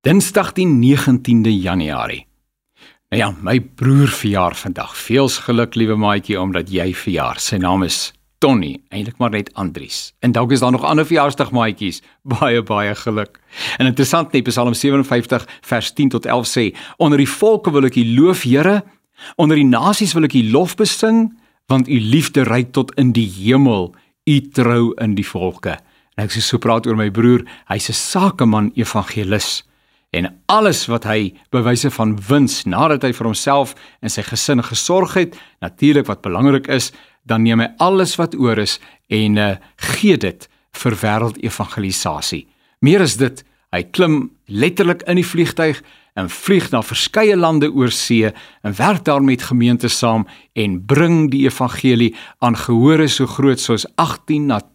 Dinsdag die 19de Januarie. Nou ja, my broer verjaar vandag. Veels geluk, liewe maatjie, omdat jy verjaar. Sy naam is Tony, eintlik maar net Andries. En dalk is daar nog ander verjaarsdagmaatjies. Baie geluk. En interessant net, Psalm 57 vers 10 tot 11 sê, onder die volke wil ek U loof, Here, onder die nasies wil ek U lof besing, want U liefde reik tot in die hemel, U trou in die volke. En ek sê so praat oor my broer, hy's 'n sakeman evangelis. En alles wat hy bewyse van wins, nadat hy vir homself en sy gesin gesorg het, natuurlik wat belangrik is, dan neem hy alles wat oor is en gee dit vir wêreldevangelisasie. Meer as dit, hy klim letterlik in die vliegtuig en vlieg na verskeie lande oor see en werk daar met gemeentes saam en bring die evangelie aan gehore so groot soos 18 na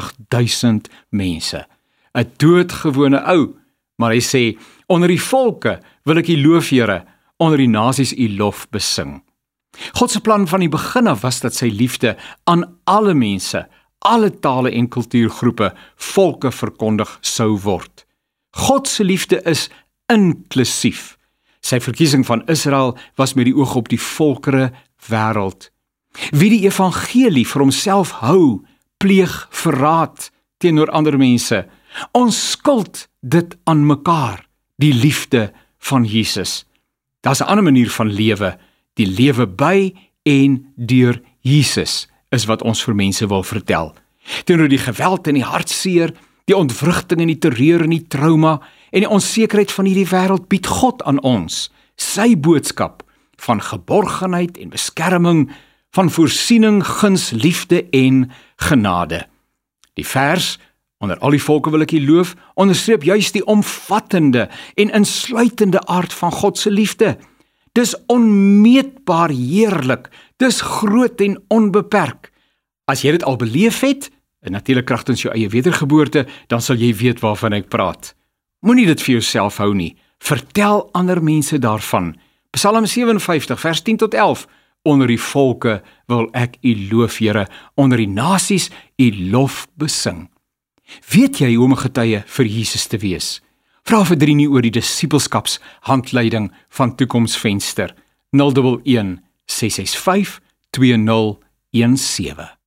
20.000 mense. 'n doodgewone ou, maar hy sê, onder die volke wil ek U loof, Here, onder die nasies U lof besing. God se plan van die begin af was dat sy liefde aan alle mense, alle tale en kultuurgroepe, volke verkondig sou word. God se liefde is inklusief. Sy verkiesing van Israel was met die oog op die volkere wêreld. Wie die evangelie vir homself hou, pleeg verraad teenoor ander mense. Ons skuld dit aan mekaar, die liefde van Jesus. Daar's 'n ander manier van lewe, die lewe by en deur Jesus, is wat ons vir mense wil vertel. Teenoor die geweld en die hartseer, die ontwrigting en die terreur en die trauma en die onsekerheid van hierdie wêreld bied God aan ons sy boodskap van geborgenheid en beskerming, van voorsiening, guns, liefde en genade. Die vers, onder al die volke wil ek U loof, onderstreep juist die omvattende en insluitende aard van God se liefde. Dis onmeetbaar heerlik, dis groot en onbeperk. As jy dit al beleef het, en natuurlik kragtens jou eie wedergeboorte, dan sal jy weet waarvan ek praat. Moenie dit vir jouself hou nie, vertel ander mense daarvan. Psalm 57 vers 10 tot 11, onder die volke wil ek U loof, Here, onder die nasies U lof besing. Weet jy hoe om 'n getuie vir Jesus te wees? Vra vir Drie nie oor die disippelskaps handleiding van Toekomsvenster 011 665 2017.